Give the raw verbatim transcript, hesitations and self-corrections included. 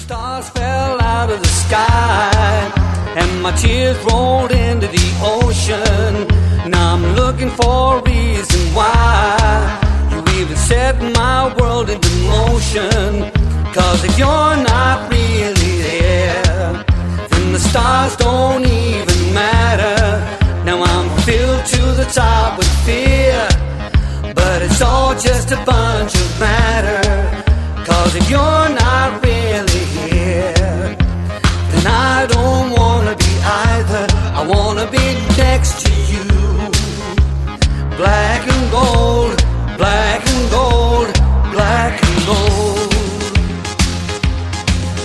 Stars fell out of the sky, and my tears rolled into the ocean. Now I'm looking for a reason why you even set my world into motion. Cause if you're not really there, then the stars don't even matter. Now I'm filled to the top with fear, but it's all just a bunch of madness.